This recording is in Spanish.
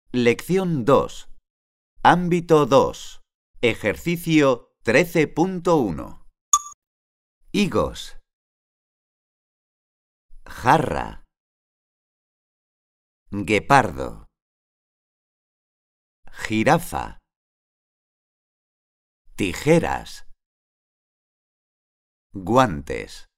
Lección 2. Ámbito 2. Ejercicio 13.1. Higos. Jarra. Guepardo. Jirafa. Tijeras. Guantes.